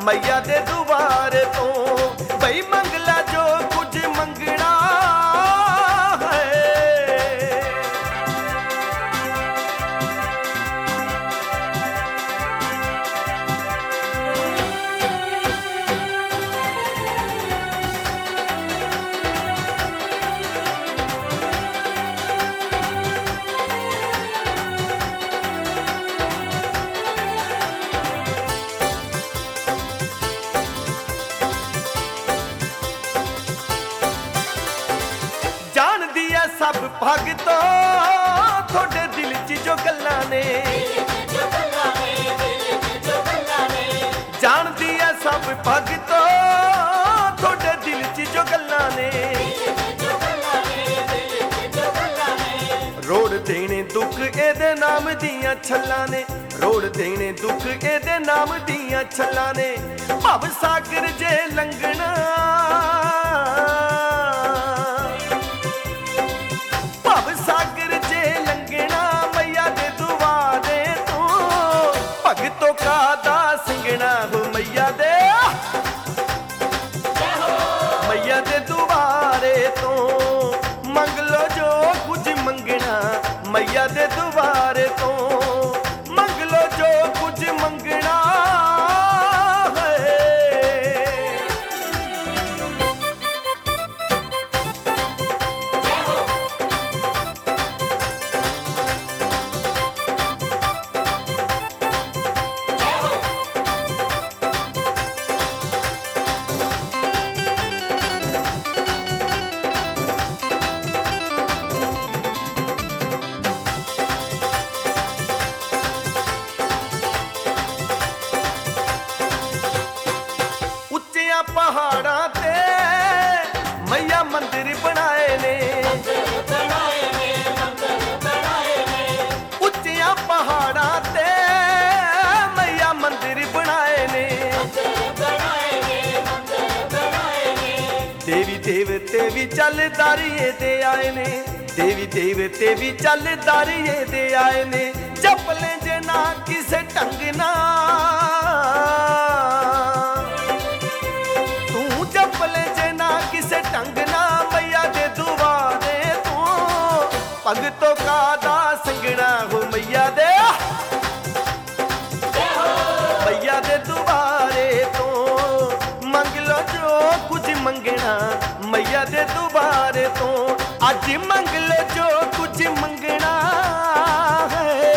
मैया दे दुआरे तो बई मंगला जो कुछ मंगना है। सब भगतों थोड़े दिल च जो गल्लां ने जानदी है सब भगतों थोड़े दिल च जो गल्लां ने रोड़ देने दुख एदे नाम दियां छल्लां ने रोड़ देने दुख एदे नाम दियां छल्लां ने भव सागर जे लंघना भगतों का दास संगना हो मैया दे दुआरे तो मंग लो जो कुछ मंगना मैया दे दुआरे तो मंग लो जो कुछ मंगना पहाड़ा ते मैया मंदिर बनाए ने उच्चिया पहाड़ा ते मैया मंदिर बनाए ने देवी देवते भी चल दारिये दे आए ने देवी देवते भी चल दारिये दे आए ने जपले जे ना किसे टंगना किसे टंगना मैया दे दुआरे तू भगतों का दास संगना हो मैया दे दुआरे तो मंग लो जो कुछ मंगना मैया दे दुआरे तो अज मंग लो जो कुछ मंगना है।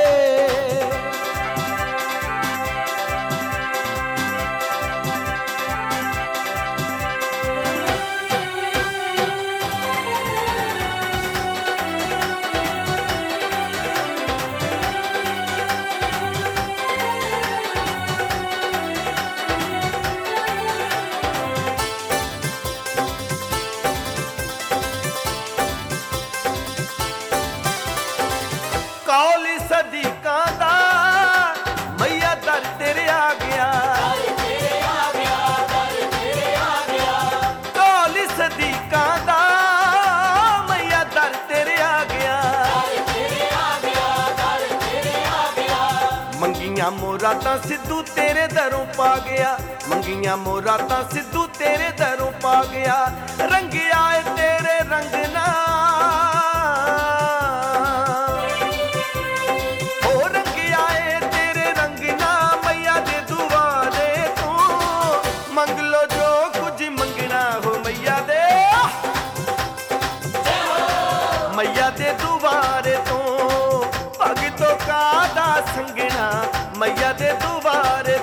कौली सदी कांदा मैया दर तेरे आ गया कौली सदी कांदा मैया दर तेरे आ गया मंगियां मोरातां सिद्धू तेरे दरों पा गया मंगियां मोरातां सिद्धू तेरे दरों पा गया रंग आए तेरे रंगना मंग लो जो कुछ मंगना हो मैया दे दुआरे तो भगतों का दास संगना मैया दे दुआरे